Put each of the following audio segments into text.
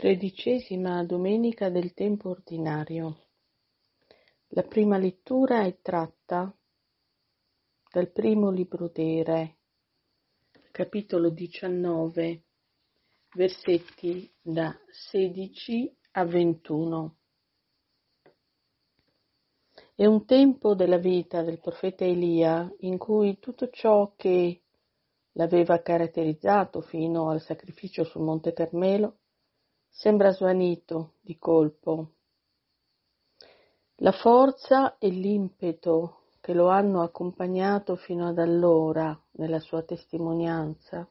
13ª domenica del tempo ordinario. La prima lettura è tratta dal primo libro dei Re, capitolo 19, versetti da 16 a 21. È un tempo della vita del profeta Elia in cui tutto ciò che l'aveva caratterizzato fino al sacrificio sul Monte Carmelo sembra svanito di colpo. La forza e l'impeto che lo hanno accompagnato fino ad allora nella sua testimonianza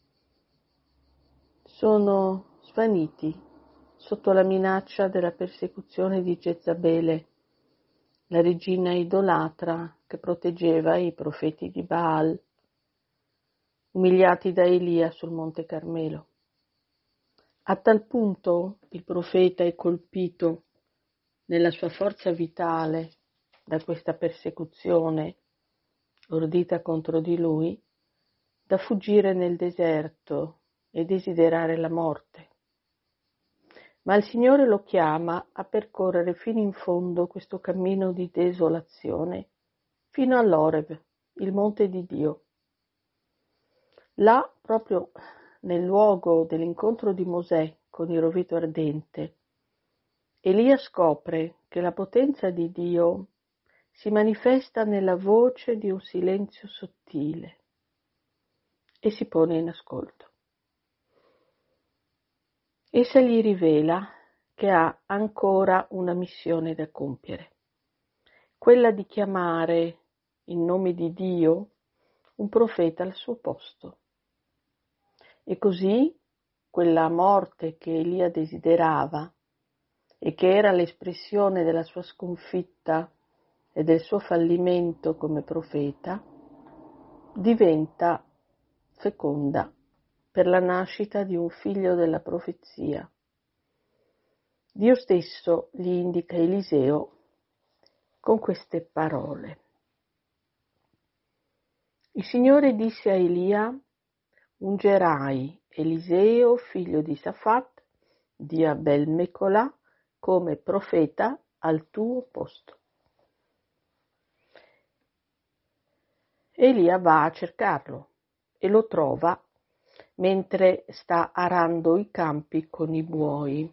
sono svaniti sotto la minaccia della persecuzione di Jezabele, la regina idolatra che proteggeva i profeti di Baal, umiliati da Elia sul Monte Carmelo. A tal punto il profeta è colpito nella sua forza vitale da questa persecuzione ordita contro di lui, da fuggire nel deserto e desiderare la morte. Ma il Signore lo chiama a percorrere fino in fondo questo cammino di desolazione, fino all'Oreb, il monte di Dio. Là, proprio nel luogo dell'incontro di Mosè con il rovito ardente, Elia scopre che la potenza di Dio si manifesta nella voce di un silenzio sottile e si pone in ascolto. Essa gli rivela che ha ancora una missione da compiere, quella di chiamare in nome di Dio un profeta al suo posto. E così quella morte che Elia desiderava e che era l'espressione della sua sconfitta e del suo fallimento come profeta, diventa feconda per la nascita di un figlio della profezia. Dio stesso gli indica Eliseo con queste parole. Il Signore disse a Elia: ungerai Eliseo, figlio di Safat, di Abel Mecolà, come profeta al tuo posto. Elia va a cercarlo e lo trova mentre sta arando i campi con i buoi.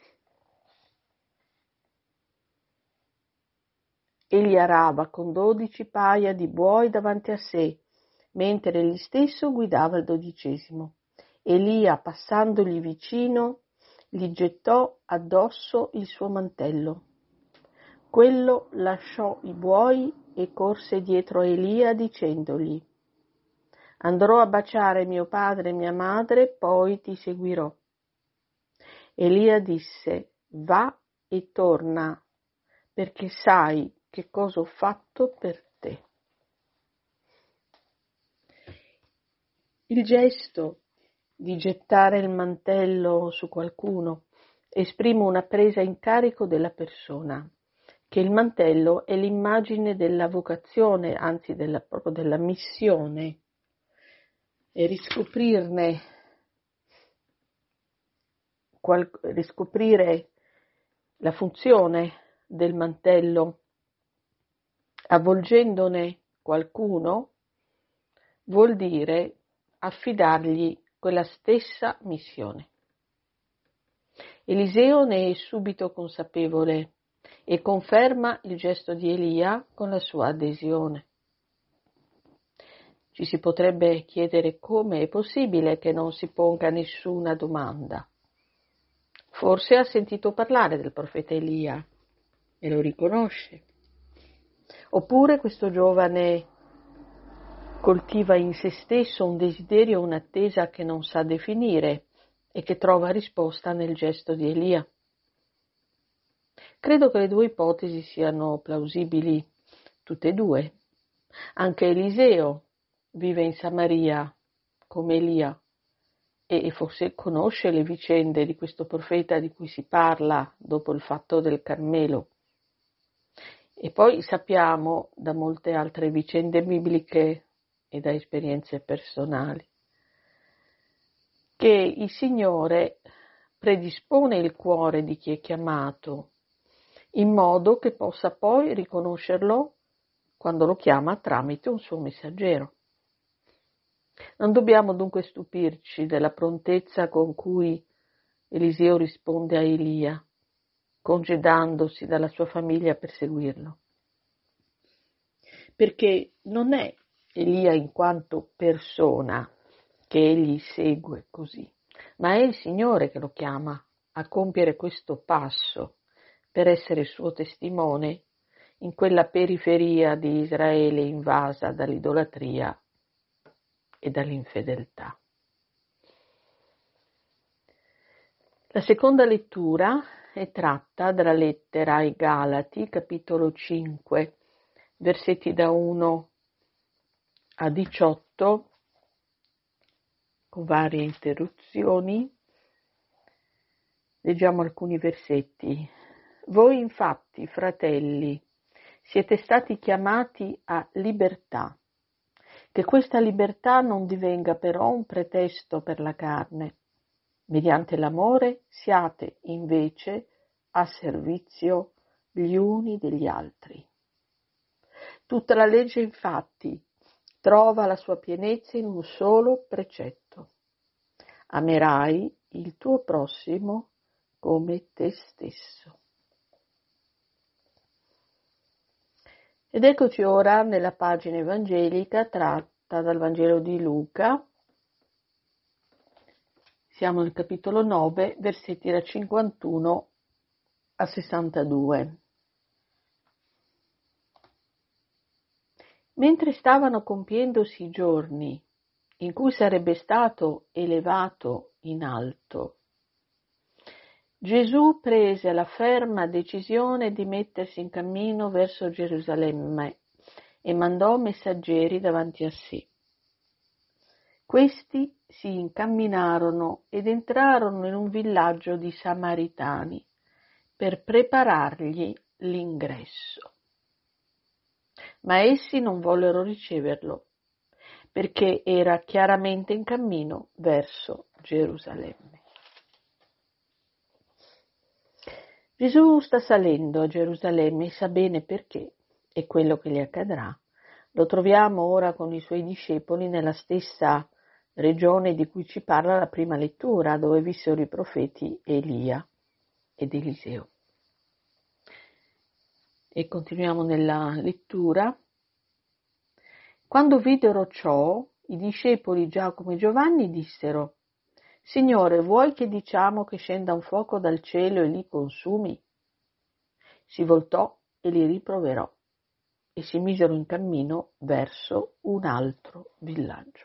Egli arava con 12 paia di buoi davanti a sé, mentre egli stesso guidava il 12°. Elia, passandogli vicino, gli gettò addosso il suo mantello. Quello lasciò i buoi e corse dietro a Elia dicendogli: andrò a baciare mio padre e mia madre, poi ti seguirò. Elia disse: va e torna, perché sai che cosa ho fatto per te. Il gesto di gettare il mantello su qualcuno esprime una presa in carico della persona, che il mantello è l'immagine della vocazione, anzi proprio della missione, e riscoprire la funzione del mantello avvolgendone qualcuno vuol dire affidargli quella stessa missione. Eliseo ne è subito consapevole e conferma il gesto di Elia con la sua adesione. Ci si potrebbe chiedere come è possibile che non si ponga nessuna domanda. Forse ha sentito parlare del profeta Elia e lo riconosce. Oppure questo giovane coltiva in se stesso un desiderio, un'attesa che non sa definire e che trova risposta nel gesto di Elia. Credo che le due ipotesi siano plausibili, tutte e due. Anche Eliseo vive in Samaria come Elia e forse conosce le vicende di questo profeta di cui si parla dopo il fatto del Carmelo. E poi sappiamo da molte altre vicende bibliche e da esperienze personali che il Signore predispone il cuore di chi è chiamato, in modo che possa poi riconoscerlo quando lo chiama tramite un suo messaggero. Non dobbiamo dunque stupirci della prontezza con cui Eliseo risponde a Elia, congedandosi dalla sua famiglia per seguirlo. Perché non è Elia in quanto persona che egli segue così, ma è il Signore che lo chiama a compiere questo passo per essere suo testimone in quella periferia di Israele invasa dall'idolatria e dall'infedeltà. La seconda lettura è tratta dalla lettera ai Galati, capitolo 5, versetti da 1 a 18, con varie interruzioni. Leggiamo alcuni versetti. Voi infatti, fratelli, siete stati chiamati a libertà, che questa libertà non divenga però un pretesto per la carne. Mediante l'amore siate invece a servizio gli uni degli altri. Tutta la legge infatti trova la sua pienezza in un solo precetto. Amerai il tuo prossimo come te stesso. Ed eccoci ora nella pagina evangelica tratta dal Vangelo di Luca. Siamo nel capitolo 9, versetti da 51 a 62. Mentre stavano compiendosi i giorni in cui sarebbe stato elevato in alto, Gesù prese la ferma decisione di mettersi in cammino verso Gerusalemme e mandò messaggeri davanti a sé. Questi si incamminarono ed entrarono in un villaggio di Samaritani per preparargli l'ingresso. Ma essi non vollero riceverlo, perché era chiaramente in cammino verso Gerusalemme. Gesù sta salendo a Gerusalemme e sa bene perché e quello che gli accadrà. Lo troviamo ora con i suoi discepoli nella stessa regione di cui ci parla la prima lettura, dove vissero i profeti Elia ed Eliseo. E continuiamo nella lettura. Quando videro ciò, i discepoli Giacomo e Giovanni dissero: Signore, vuoi che diciamo che scenda un fuoco dal cielo e li consumi? Si voltò e li riproverò e si misero in cammino verso un altro villaggio.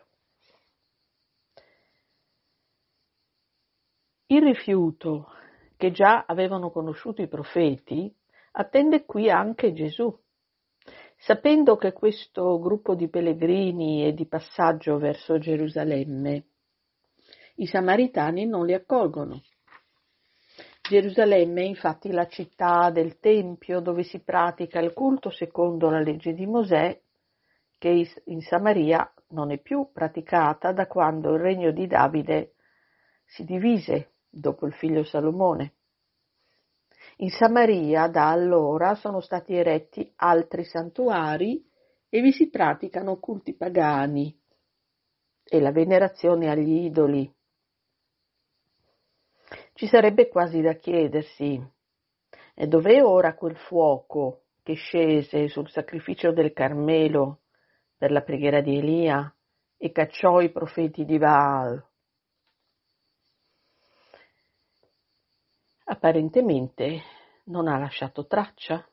Il rifiuto che già avevano conosciuto i profeti attende qui anche Gesù. Sapendo che questo gruppo di pellegrini è di passaggio verso Gerusalemme, i samaritani non li accolgono. Gerusalemme è infatti la città del Tempio dove si pratica il culto secondo la legge di Mosè, che in Samaria non è più praticata da quando il regno di Davide si divise dopo il figlio Salomone. In Samaria da allora sono stati eretti altri santuari e vi si praticano culti pagani e la venerazione agli idoli. Ci sarebbe quasi da chiedersi: e dov'è ora quel fuoco che scese sul sacrificio del Carmelo per la preghiera di Elia e cacciò i profeti di Baal? Apparentemente non ha lasciato traccia.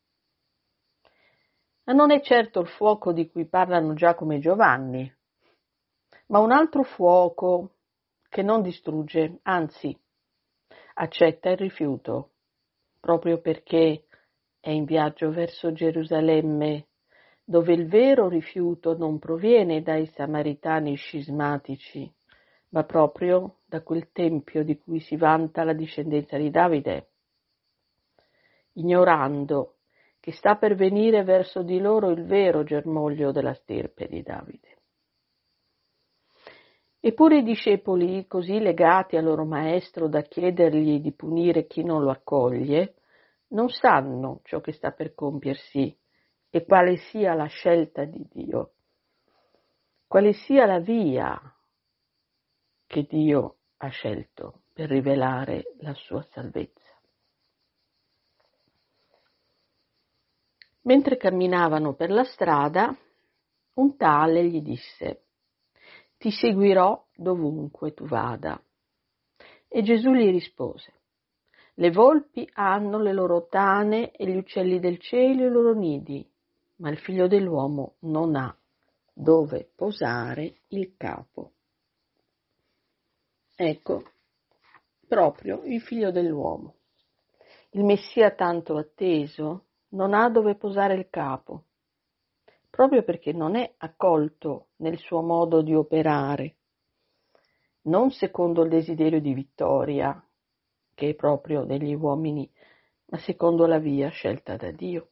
Ma non è certo il fuoco di cui parlano Giacomo e Giovanni, ma un altro fuoco che non distrugge, anzi accetta il rifiuto, proprio perché è in viaggio verso Gerusalemme, dove il vero rifiuto non proviene dai samaritani scismatici, ma proprio da quel tempio di cui si vanta la discendenza di Davide, ignorando che sta per venire verso di loro il vero germoglio della stirpe di Davide. Eppure i discepoli, così legati al loro maestro da chiedergli di punire chi non lo accoglie, non sanno ciò che sta per compiersi e quale sia la scelta di Dio, quale sia la via che Dio ha scelto per rivelare la sua salvezza. Mentre camminavano per la strada, un tale gli disse: «Ti seguirò dovunque tu vada». E Gesù gli rispose: «Le volpi hanno le loro tane e gli uccelli del cielo i loro nidi, ma il figlio dell'uomo non ha dove posare il capo». Ecco, proprio il figlio dell'uomo, il Messia tanto atteso, non ha dove posare il capo, proprio perché non è accolto nel suo modo di operare, non secondo il desiderio di vittoria, che è proprio degli uomini, ma secondo la via scelta da Dio.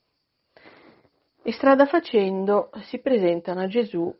E strada facendo si presentano a Gesù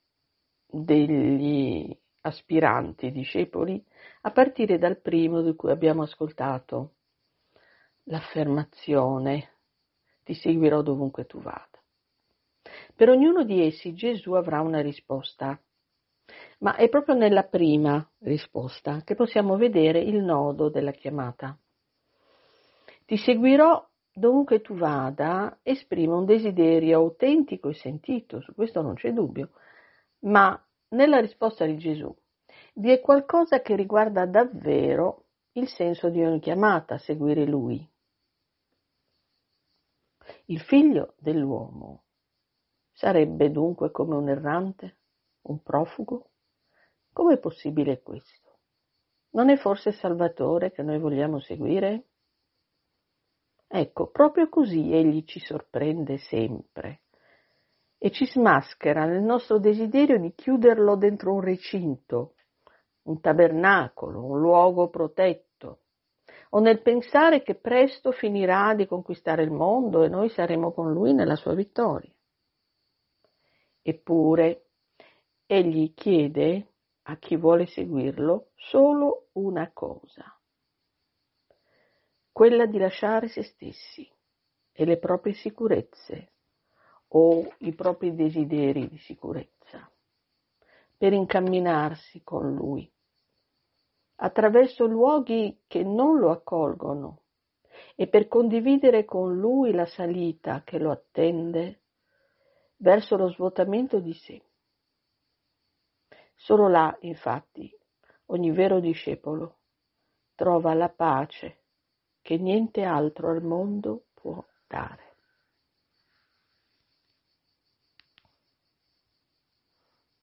degli aspiranti discepoli, a partire dal primo di cui abbiamo ascoltato l'affermazione: «Ti seguirò dovunque tu vada». Per ognuno di essi Gesù avrà una risposta, ma è proprio nella prima risposta che possiamo vedere il nodo della chiamata. Ti seguirò dovunque tu vada esprime un desiderio autentico e sentito, su questo non c'è dubbio, ma nella risposta di Gesù vi è qualcosa che riguarda davvero il senso di ogni chiamata a seguire Lui. Il figlio dell'uomo sarebbe dunque come un errante, un profugo? Com'è possibile questo? Non è forse il Salvatore che noi vogliamo seguire? Ecco, proprio così egli ci sorprende sempre e ci smaschera nel nostro desiderio di chiuderlo dentro un recinto, un tabernacolo, un luogo protetto, o nel pensare che presto finirà di conquistare il mondo e noi saremo con lui nella sua vittoria. Eppure, egli chiede a chi vuole seguirlo solo una cosa: quella di lasciare se stessi e le proprie sicurezze o i propri desideri di sicurezza per incamminarsi con lui attraverso luoghi che non lo accolgono e per condividere con lui la salita che lo attende verso lo svuotamento di sé. Solo là, infatti, ogni vero discepolo trova la pace che niente altro al mondo può dare.